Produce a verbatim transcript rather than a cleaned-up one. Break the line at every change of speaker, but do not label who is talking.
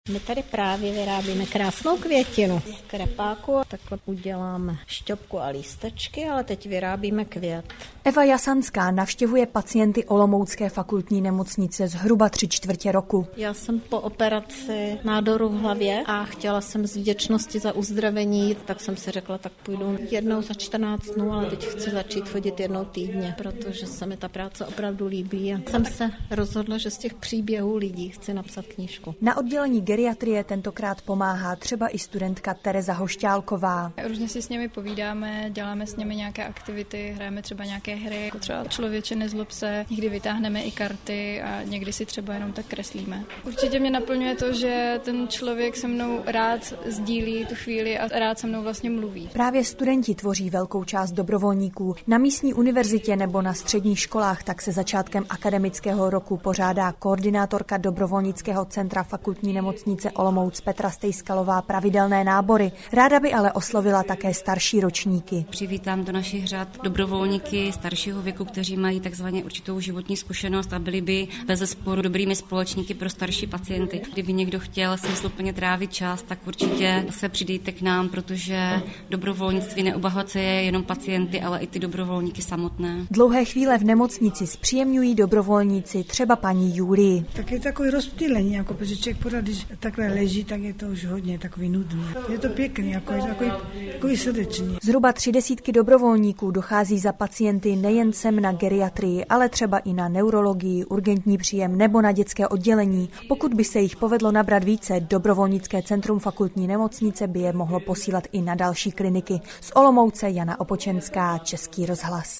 My tady právě vyrábíme krásnou květinu z krepáku. Takhle uděláme šťopku a lístečky, ale teď vyrábíme květ.
Eva Jasanská navštěvuje pacienty Olomoucké fakultní nemocnice zhruba tři čtvrtě roku.
Já jsem po operaci nádoru v hlavě a chtěla jsem z vděčnosti za uzdravení, tak jsem si řekla, tak půjdu jednou za čtrnáct dnů, ale teď chci začít chodit jednou týdně, protože se mi ta práce opravdu líbí. A jsem se rozhodla, že z těch příběhů lidí chci napsat knížku.
Na oddělení geriatrie tentokrát pomáhá třeba i studentka Tereza Hošťálková.
Různě si s nimi povídáme, děláme s nimi nějaké aktivity, hrajeme třeba nějaké hry, jako třeba Člověče nezlob se, někdy vytáhneme i karty a někdy si třeba jenom tak kreslíme. Určitě mě naplňuje to, že ten člověk se mnou rád sdílí tu chvíli a rád se mnou vlastně mluví.
Právě studenti tvoří velkou část dobrovolníků. Na místní univerzitě nebo na středních školách tak se začátkem akademického roku pořádá koordinátorka dobrovolnického centra fakultní nemocnice Olomouc Petra Stejskalová pravidelné nábory. Ráda by ale oslovila také starší ročníky.
Přivítám do našich řad dobrovolníky staršího věku, kteří mají takzvaně určitou životní zkušenost a byli by bezesporu dobrými společníky pro starší pacienty. Kdyby někdo chtěl smysluplně trávit čas, tak určitě se přidejte k nám, protože dobrovolnictví neobohacuje jenom pacienty, ale i ty dobrovolníky samotné.
Dlouhé chvíle v nemocnici zpříjemňují dobrovolníci, třeba paní Julii.
Tak je takový rozptýlení, jako protože člověk pořád, když takhle leží, tak je to už hodně takový nudný. Je to pěkný, jako je takový, takový srdečný.
Zhruba tři desítky dobrovolníků dochází za pacienty nejen sem na geriatrii, ale třeba i na neurologii, urgentní příjem nebo na dětské oddělení. Pokud by se jich povedlo nabrat více, dobrovolnické centrum fakultní nemocnice by je mohlo posílat i na další kliniky. Z Olomouce Jana Opočenská, Český rozhlas.